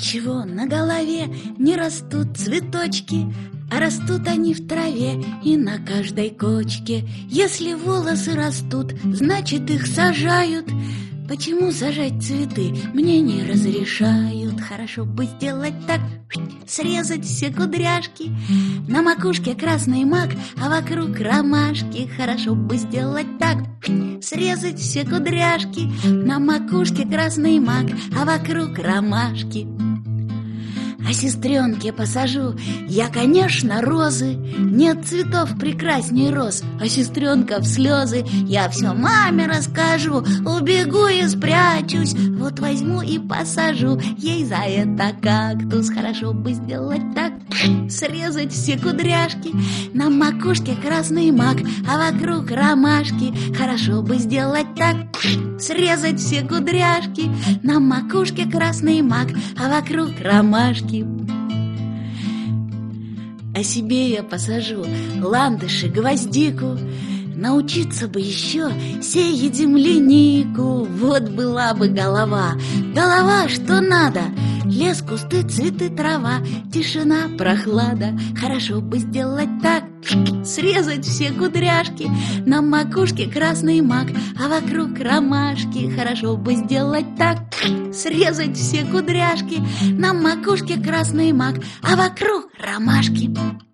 Чего на голове не растут цветочки, а растут они в траве и на каждой кочке. Если волосы растут, значит их сажают. Почему сажать цветы мне не разрешают? Хорошо бы сделать так, срезать все кудряшки. На макушке красный мак, а вокруг ромашки. Хорошо бы сделать так, срезать все кудряшки. На макушке красный мак, а вокруг ромашки. А сестренке посажу я, конечно, розы. Нет цветов прекрасней роз, а сестренка в слезы. Я все маме расскажу, убегу и спрячусь. Вот возьму и посажу ей за это кактус. Хорошо бы сделать так, срезать все кудряшки. На макушке красный мак, а вокруг ромашки. Хорошо бы сделать так, срезать все кудряшки. На макушке красный мак, а вокруг ромашки. А себе я посажу ландыши, гвоздику. Научиться бы еще сеять землянику. Вот была бы голова, голова, что надо. Лес, кусты, цветы, трава, тишина, прохлада. Хорошо бы сделать так, срезать все кудряшки. На макушке красный мак, а вокруг ромашки. Хорошо бы сделать так, срезать все кудряшки. На макушке красный мак, а вокруг ромашки.